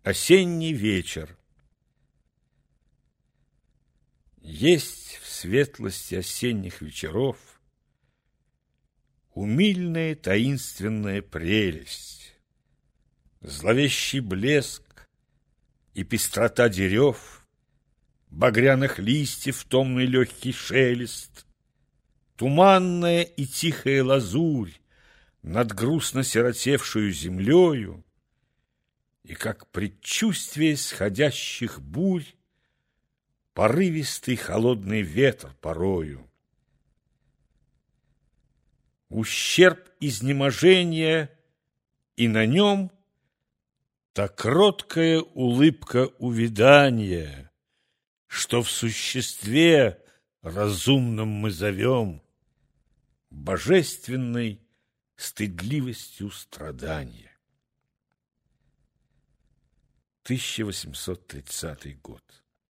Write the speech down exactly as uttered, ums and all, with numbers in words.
Осенний вечер. Есть в светлости осенних вечеров умильная таинственная прелесть, зловещий блеск и пестрота дерев, багряных листьев томный легкий шелест, туманная и тихая лазурь над грустно сиротевшую землею, и как предчувствие сходящих бурь порывистый холодный ветер порою. Ущерб изнеможения, и на нем та кроткая улыбка увядания, что в существе разумном мы зовем божественной стыдливостью страдания. тысяча восемьсот тридцатый год.